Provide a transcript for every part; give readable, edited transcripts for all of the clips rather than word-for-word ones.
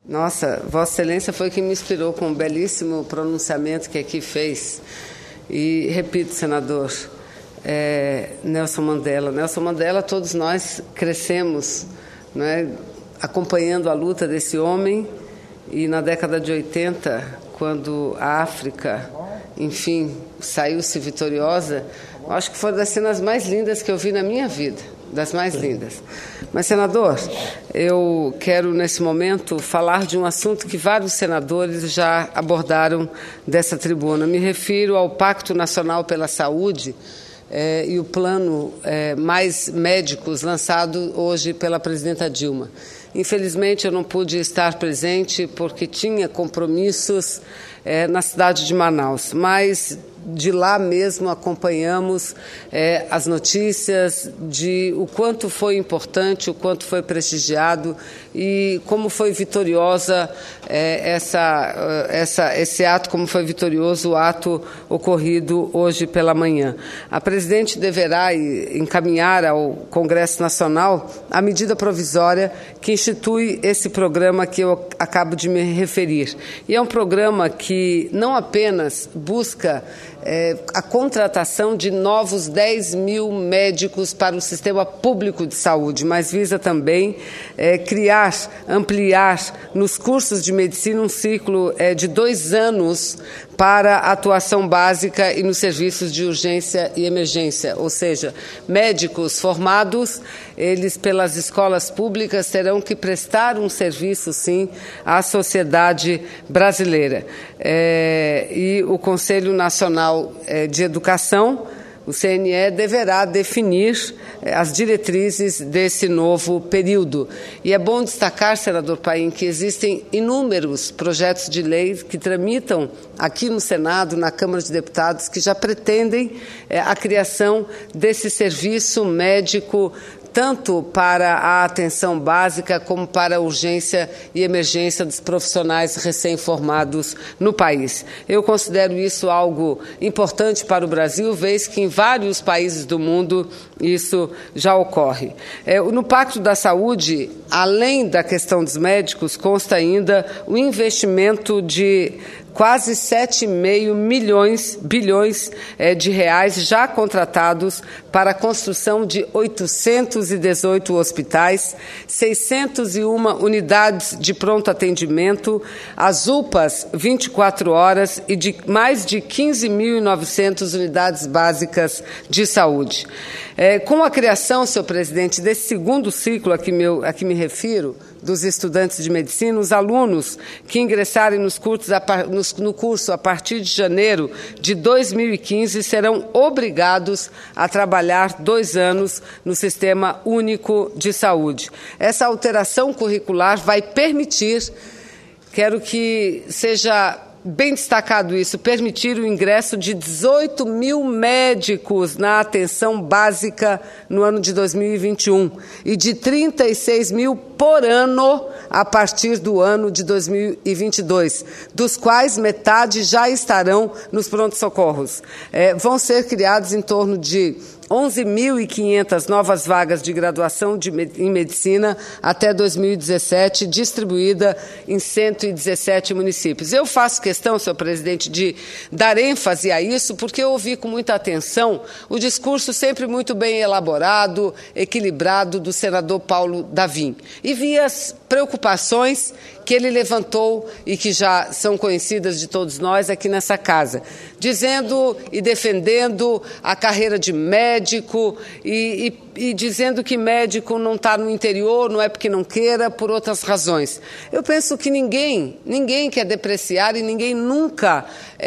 Nossa, Vossa Excelência foi quem me inspirou com um belíssimo pronunciamento que aqui fez. E repito, senador, Nelson Mandela. Nelson Mandela, todos nós crescemos, não é, acompanhando a luta desse homem. E na década de 80, quando a África, enfim, saiu-se vitoriosa, acho que foi das cenas mais lindas que eu vi na minha vida. Das mais lindas. Mas, senador, eu quero, nesse momento, falar de um assunto que vários senadores já abordaram dessa tribuna. Me refiro ao Pacto Nacional pela Saúde e o plano Mais Médicos, lançado hoje pela presidenta Dilma. Infelizmente, eu não pude estar presente porque tinha compromissos na cidade de Manaus, mas de lá mesmo acompanhamos as notícias de o quanto foi importante, o quanto foi prestigiado e como foi vitoriosa esse ato, como foi vitorioso o ato ocorrido hoje pela manhã. A presidente deverá encaminhar ao Congresso Nacional a medida provisória que institui esse programa que eu acabo de me referir. E é um programa que não apenas busca a contratação de novos 10 mil médicos para o sistema público de saúde, mas visa também criar, ampliar nos cursos de medicina um ciclo de 2 anos para a atuação básica e nos serviços de urgência e emergência, ou seja, médicos formados, eles pelas escolas públicas terão que prestar um serviço, sim, à sociedade brasileira. E o Conselho Nacional de Educação, o CNE, deverá definir as diretrizes desse novo período. E é bom destacar, senador Paim, que existem inúmeros projetos de lei que tramitam aqui no Senado, na Câmara de Deputados, que já pretendem a criação desse serviço médico tanto para a atenção básica como para a urgência e emergência dos profissionais recém-formados no país. Eu considero isso algo importante para o Brasil, vez que em vários países do mundo isso já ocorre. No Pacto da Saúde, além da questão dos médicos, consta ainda o investimento de quase 7,5 bilhões de reais já contratados para a construção de 818 hospitais, 601 unidades de pronto atendimento, as UPAs 24 horas e de mais de 15.900 unidades básicas de saúde. Com a criação, senhor presidente, desse segundo ciclo a que me refiro, dos estudantes de medicina, os alunos que ingressarem no curso a partir de janeiro de 2015 serão obrigados a trabalhar 2 anos no Sistema Único de Saúde. Essa alteração curricular vai permitir, quero que seja bem destacado isso, permitir o ingresso de 18 mil médicos na atenção básica no ano de 2021 e de 36 mil por ano a partir do ano de 2022, dos quais metade já estarão nos pronto-socorros. Vão ser criados em torno de 11.500 novas vagas de graduação em medicina até 2017, distribuída em 117 municípios. Eu faço questão, senhor presidente, de dar ênfase a isso, porque eu ouvi com muita atenção o discurso sempre muito bem elaborado, equilibrado do senador Paulo Davim. E vi as preocupações que ele levantou e que já são conhecidas de todos nós aqui nessa casa, dizendo e defendendo a carreira de médico e dizendo que médico não está no interior, não é porque não queira, por outras razões. Eu penso que ninguém quer depreciar e ninguém nunca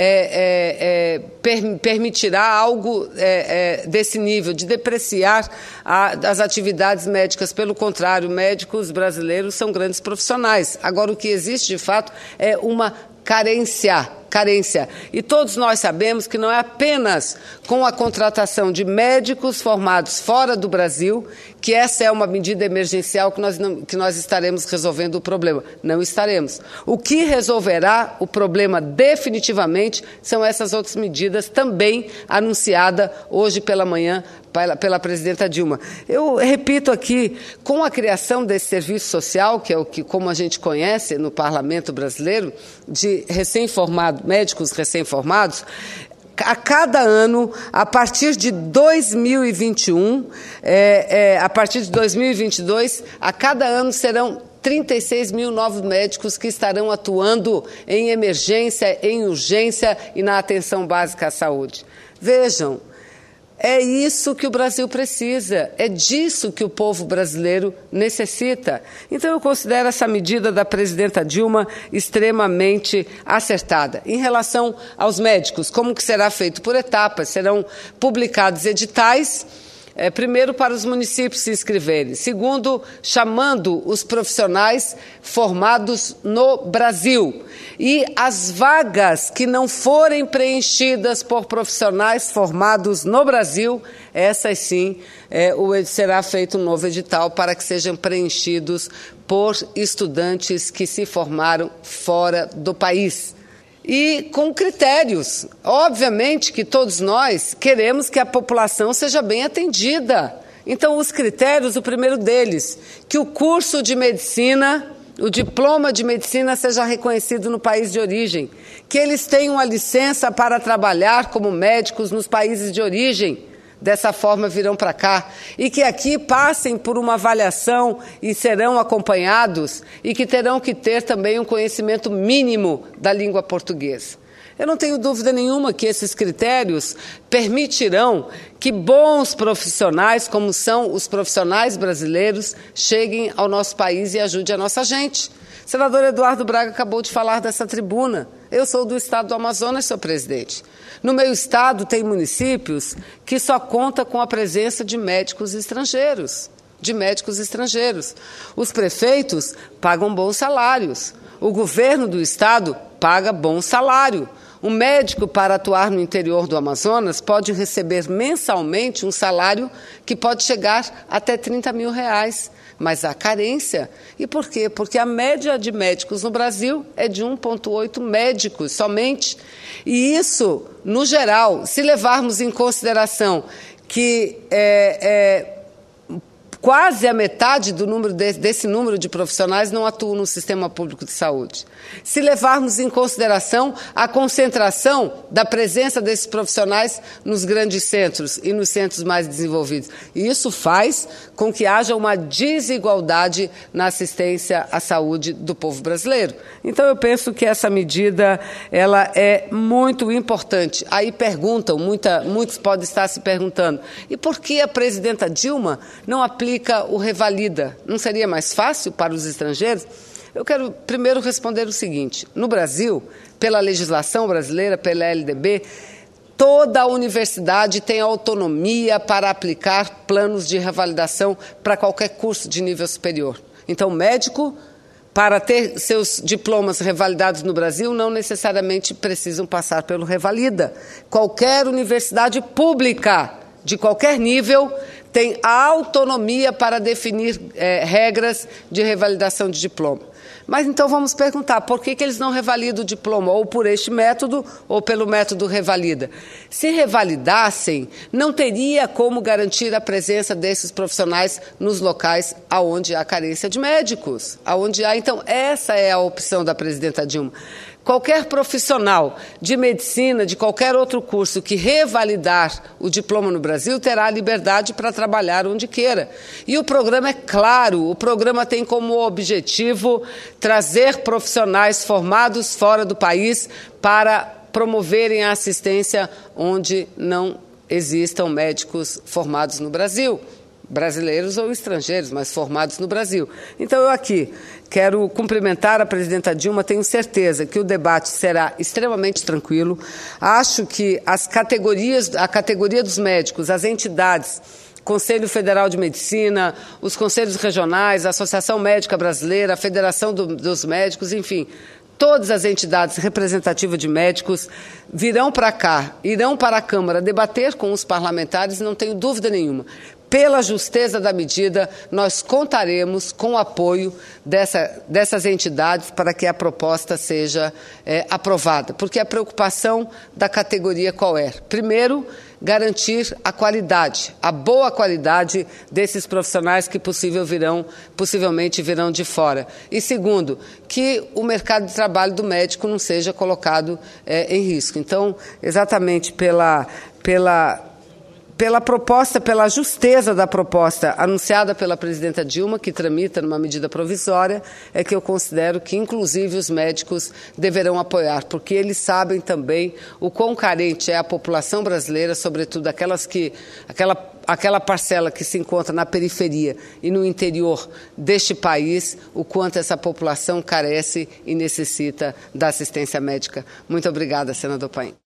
permitirá algo desse nível, de depreciar as atividades médicas. Pelo contrário, médicos brasileiros são grandes profissionais. Agora, o que existe, de fato, é uma carência carência. E todos nós sabemos que não é apenas com a contratação de médicos formados fora do Brasil que essa é uma medida emergencial que nós estaremos resolvendo o problema. Não estaremos. O que resolverá o problema definitivamente são essas outras medidas também anunciadas hoje pela manhã pela presidenta Dilma. Eu repito aqui, com a criação desse serviço social, que é o que, como a gente conhece no parlamento brasileiro, de médicos recém-formados, a cada ano, a partir de 2021, a partir de 2022, a cada ano serão 36 mil novos médicos que estarão atuando em emergência, em urgência e na atenção básica à saúde. Vejam, é isso que o Brasil precisa, é disso que o povo brasileiro necessita. Então, eu considero essa medida da presidenta Dilma extremamente acertada. Em relação aos médicos, como que será feito? Por etapas, serão publicados editais, primeiro para os municípios se inscreverem, segundo, chamando os profissionais formados no Brasil. E as vagas que não forem preenchidas por profissionais formados no Brasil, essas sim, será feito um novo edital para que sejam preenchidos por estudantes que se formaram fora do país. E com critérios. Obviamente que todos nós queremos que a população seja bem atendida. Então, os critérios, o primeiro deles, que o curso de medicina, o diploma de medicina seja reconhecido no país de origem, que eles tenham a licença para trabalhar como médicos nos países de origem. Dessa forma virão para cá e que aqui passem por uma avaliação e serão acompanhados e que terão que ter também um conhecimento mínimo da língua portuguesa. Eu não tenho dúvida nenhuma que esses critérios permitirão que bons profissionais, como são os profissionais brasileiros, cheguem ao nosso país e ajudem a nossa gente. O senador Eduardo Braga acabou de falar dessa tribuna. Eu sou do estado do Amazonas, senhor presidente. No meu estado tem municípios que só contam com a presença de médicos estrangeiros. Os prefeitos pagam bons salários. O governo do estado paga bom salário. Um médico, para atuar no interior do Amazonas, pode receber mensalmente um salário que pode chegar até R$30 mil. Mas há carência. E por quê? Porque a média de médicos no Brasil é de 1,8 médicos somente. E isso, no geral, se levarmos em consideração que quase a metade do número desse número de profissionais não atuam no sistema público de saúde. Se levarmos em consideração a concentração da presença desses profissionais nos grandes centros e nos centros mais desenvolvidos. E isso faz com que haja uma desigualdade na assistência à saúde do povo brasileiro. Então, eu penso que essa medida ela é muito importante. Aí perguntam, muitos podem estar se perguntando, e por que a presidenta Dilma não aplica o revalida? Não seria mais fácil para os estrangeiros? Eu quero primeiro responder o seguinte. No Brasil, pela legislação brasileira, pela LDB, toda a universidade tem autonomia para aplicar planos de revalidação para qualquer curso de nível superior. Então, médico, para ter seus diplomas revalidados no Brasil, não necessariamente precisam passar pelo revalida. Qualquer universidade pública, de qualquer nível, tem a autonomia para definir regras de revalidação de diploma. Mas então vamos perguntar, por que eles não revalidam o diploma, ou por este método, ou pelo método revalida? Se revalidassem, não teria como garantir a presença desses profissionais nos locais onde há carência de médicos. Então, essa é a opção da presidenta Dilma. Qualquer profissional de medicina, de qualquer outro curso que revalidar o diploma no Brasil, terá liberdade para trabalhar onde queira. E o programa é claro, o programa tem como objetivo trazer profissionais formados fora do país para promoverem a assistência onde não existam médicos formados no Brasil. Brasileiros ou estrangeiros, mas formados no Brasil. Então, eu aqui quero cumprimentar a presidenta Dilma, tenho certeza que o debate será extremamente tranquilo. Acho que a categoria dos médicos, as entidades, Conselho Federal de Medicina, os conselhos regionais, a Associação Médica Brasileira, a Federação dos Médicos, enfim, todas as entidades representativas de médicos virão para cá, irão para a Câmara debater com os parlamentares, não tenho dúvida nenhuma. Pela justeza da medida, nós contaremos com o apoio dessas entidades para que a proposta seja aprovada. Porque a preocupação da categoria qual é? Primeiro, garantir a qualidade, a boa qualidade desses profissionais que possivelmente virão de fora. E segundo, que o mercado de trabalho do médico não seja colocado em risco. Então, exatamente pela proposta, pela justeza da proposta anunciada pela presidenta Dilma, que tramita numa medida provisória, é que eu considero que, inclusive, os médicos deverão apoiar, porque eles sabem também o quão carente é a população brasileira, sobretudo aquela parcela que se encontra na periferia e no interior deste país, o quanto essa população carece e necessita da assistência médica. Muito obrigada, senador Paim.